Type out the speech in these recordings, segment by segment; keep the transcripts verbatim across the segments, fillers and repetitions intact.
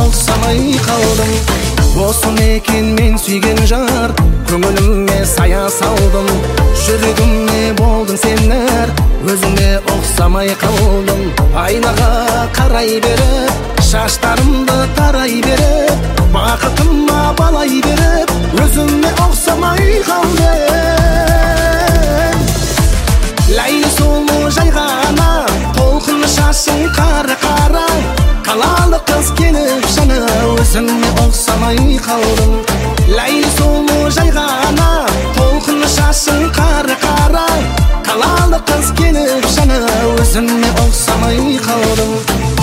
оксамай калдым. Болсун экен мен сүйген жар, көңүлүмө сая салдым. Жүрөгүмө болдуң сенер, өзүңө оксамай калдым. Айнага карай берип, шаштарымды тарай берип, бакытыма балай берип, өзүңө оксамай калдым. Лайли сулуу жайгана, толкун шашың кара-кара, калалы кыз келип жана, өзүңө оксамай калдым. Лайли сулуу жайгана, толкун шашың кара-кара, калалы кыз келип жана, өзүңө оксамай калдым.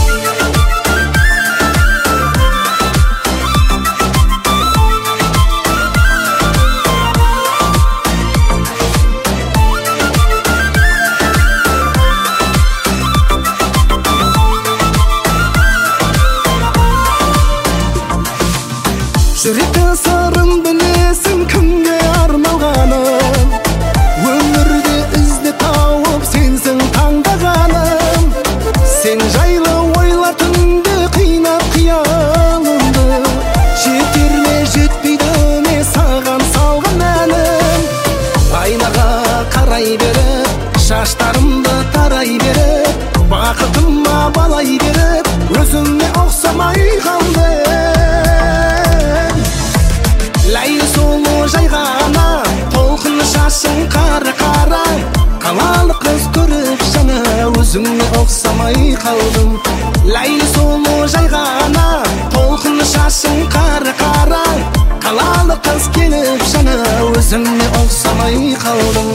Жүректің сырын білесің, кімге арналғаным. Өмірде ізде тауып сенсің таңдағаным. Сен жайлы ойлар түнде қинап қиялымды, жетер ме жетпейді ме саған салған әнім. Айнаға қарай беріп, шаштарымды тарай беріп, бақытыма балай беріп, өзіңе оксамай қалдым. Лайли сулуу жайгана, толкун шашың кара-кара, калалы кыз көрүп жана, өзүңө оксамай калдым. Лайли сулуу жайгана, толкун шашың кара-кара, калалы кыз келип жана, өзүңө оксамай калдым.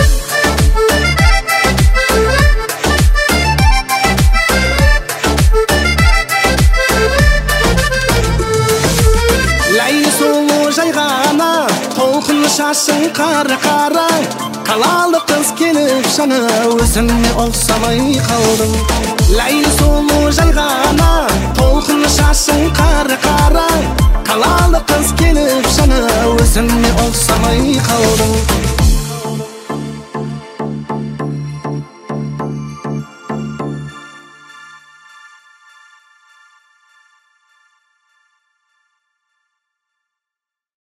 Жайгана, толкун шашың кара-кара, калалы кыз келип жана, өзүңө оксамай калдым. Лайли сулуу жайгана, толкун шашың кара-кара, калалы кыз келип жана, өзүңө оксамай калдым.